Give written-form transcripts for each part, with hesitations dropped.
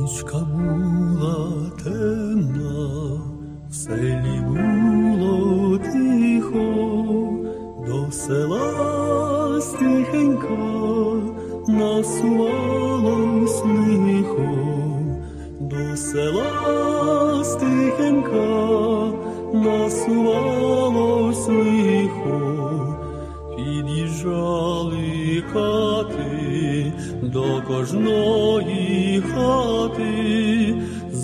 Нічка була темна, в селі було тихо, до села стихенька насувалось лихо, до села стихенька насувалось лихо, під'їжджали кати до кожної хати,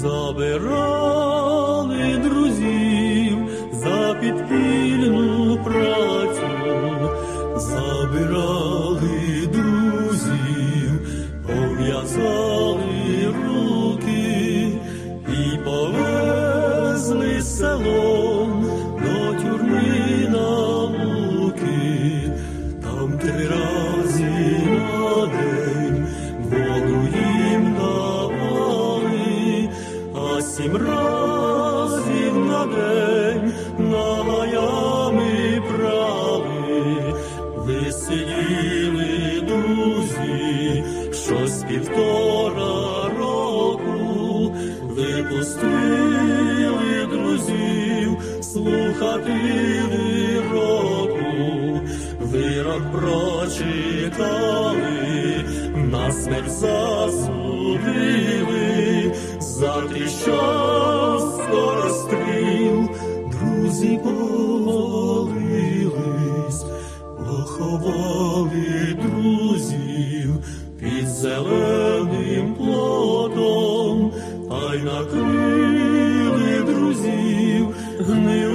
забирали друзів за підпільну працю, забирали друзів, пов'язали руки і повезли селом до тюрми науки. Там 3 рази на день воду їм давали, а 7 разів на день нагаями прали. Ви сиділи, друзі, щось 1,5 року, випустили друзів слухати вироку. Вирок прочитали, на смерть засудили, затріщав скоростріл, друзі повалились, поховали друзів під зеленим плотом, та й накрили друзів гнилим